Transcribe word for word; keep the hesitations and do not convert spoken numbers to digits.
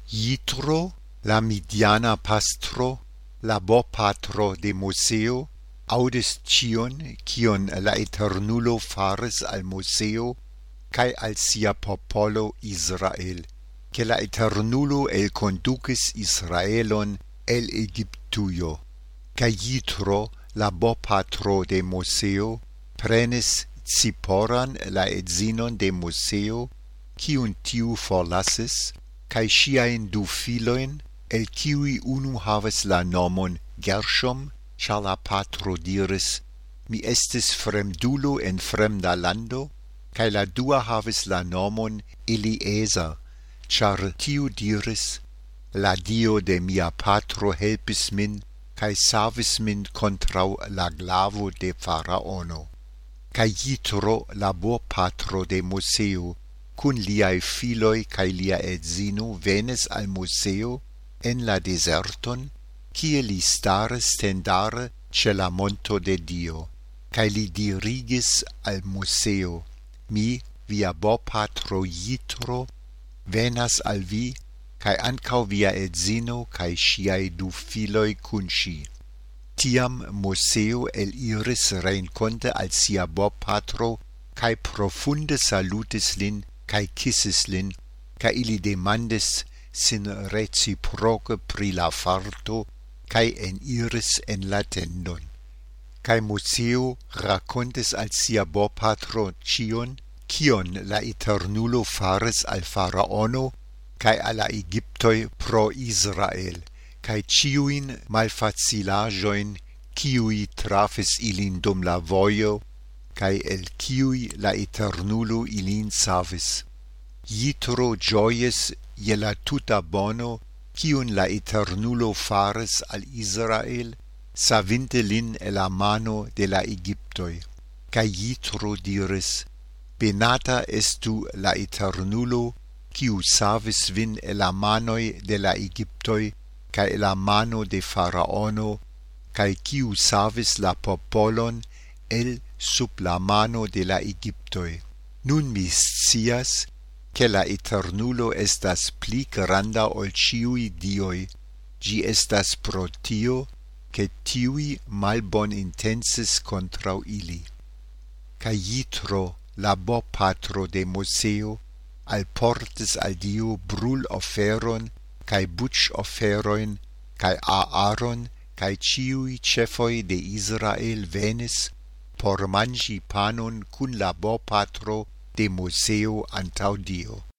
Jitro, la Midiana pastro, laborpatro de Moseo, audis cion, cion la Eternulo faris al Moseo, cae al sia popolo Israel, che la Eternulo el conducis Israelon el Egyptujo. Cae Jitro, laborpatro de Moseo, prenis Ziporan la edzinon de Moseo, cium tiu forlasis, cae siain du filoin, el ciui unu havas la nomon Gershom, char la patro diris, mi estis fremdulo en fremda lando, cae la dua havis la nomon Eliezer, char tiu diris, la Dio de mia patro helpis min, cae savis min contrau la glavo de Faraono. Cae Jitro, laborpatro de Moseo, cun liae filoi cae lia edzino venis al Moseo en la deserton, cie li staris tendare ce la monto de Dio, cae li dirigis al Moseo, mi, via borpatro Jitro, venas al vi, cae ancau via edzino cae siae du filoi cun si. Tiam Moseo eliris renconte al sia borpatro, cae profunde salutis lin, cae kissis lin, cae ili demandis sin reciproque pri la farto, cae eniris en la tendon. Cae Moseo racontis al sia borpatro cion, cion la Eternulo faris al Faraono, cae alla Egyptoi pro Israel, cae ciuin malfacilajoin, ciui trafis ilin dum la vojo, cae el ciui la Eternulo ilin savis. Jitro gioies je la tuta bono, ciun la Eternulo faris al Israel, savinte lin e la mano de la Egyptoi. Cae Jitro diris, benata estu la Eternulo, ciu savis vin e la manoi de la Egyptoi, cae e la mano de Faraono, cae ciu savis la popolon el sub la mano de la Egyptoi. Nun mi scias, che la Eternulo estas pli granda ol ciui dioi, gi estas pro tio, che tiui malbon intensis contrau ili. Cae Jitro, laborpatro de Moseo, alportis al Dio brul oferon, cae buc oferoin, cae Aaron, cae ciui cefoi de Israel venis, por mangi panon cun laborpatro de Moseo antau Dio.